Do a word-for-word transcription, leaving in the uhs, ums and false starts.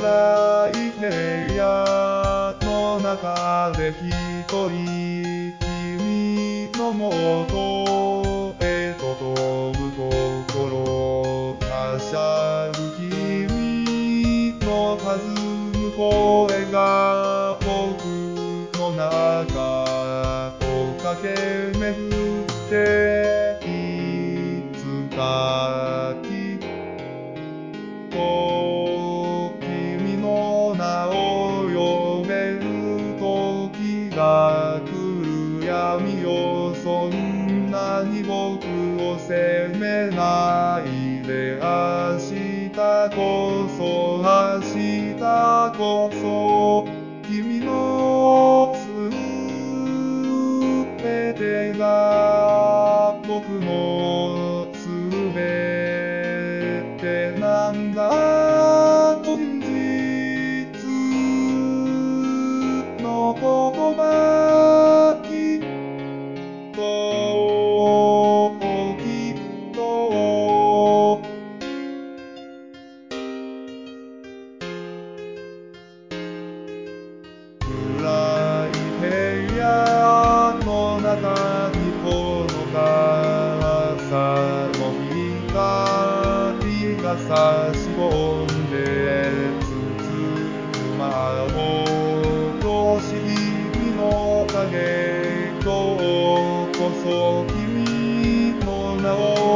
暗い部屋の中で一人君のもとへと飛ぶ心はしゃぐ君の弾む声が僕の中を駆け巡っていつかきっと君の名を呼べる時が来る闇よ。そんなに僕を責めないで、明日こそ明日こそ君のすべてが僕のすべてなんだと真実の言葉きっときっと暗い部屋の中にほのか朝の光が差し込んで包まうとし君の影今日こそ君の名を